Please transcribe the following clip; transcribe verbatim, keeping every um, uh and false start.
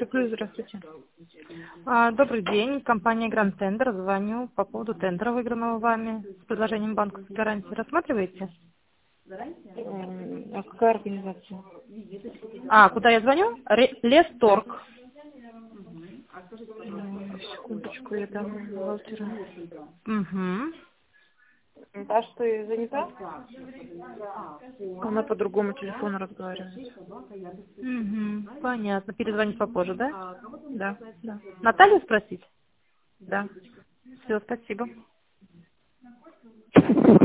Плюс, здравствуйте. А, Добрый день, компания Grand Tender. Звоню по поводу тендера, выигранного вами с предложением банковской гарантии. Рассматриваете? М, А какая организация? А, куда я звоню? Ре- Лесторг. М, Секундочку, я дам бухгалтера. Угу. А что, я занята? Она по другому телефону разговаривает. Угу. Понятно. Перезвонить попозже, да? Да, да, Наталью спросить? да. Все, спасибо.